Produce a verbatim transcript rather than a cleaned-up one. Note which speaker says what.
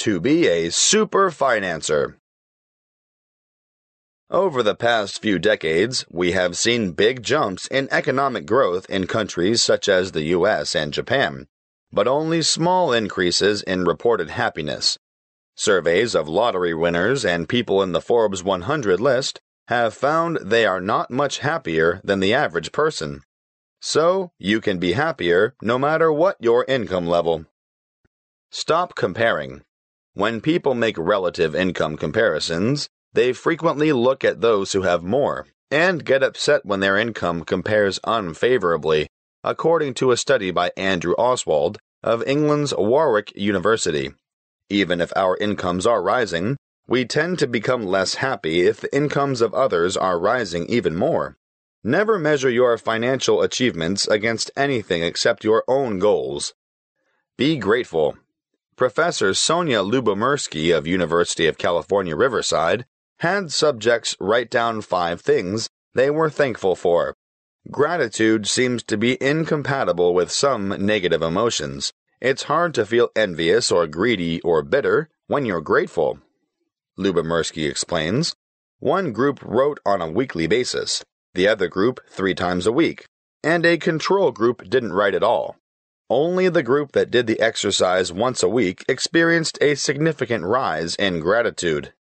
Speaker 1: to be a super financer. Over the past few decades, we have seen big jumps in economic growth in countries such as the U S and Japan, but only small increases in reported happiness. Surveys of lottery winners and people in the Forbes one hundred list have found they are not much happier than the average person. So, you can be happier no matter what your income level. Stop comparing. When people make relative income comparisons, they frequently look at those who have more and get upset when their income compares unfavorably, according to a study by Andrew Oswald of England's Warwick University. Even if our incomes are rising, we tend to become less happy if the incomes of others are rising even more. Never measure your financial achievements against anything except your own goals. Be grateful. Professor Sonia Lubomirsky of University of California, Riverside had subjects write down five things they were thankful for. Gratitude seems to be incompatible with some negative emotions. It's hard to feel envious or greedy or bitter when you're grateful. Lubomirsky explains, one group wrote on a weekly basis, the other group three times a week, and a control group didn't write at all. Only the group that did the exercise once a week experienced a significant rise in gratitude.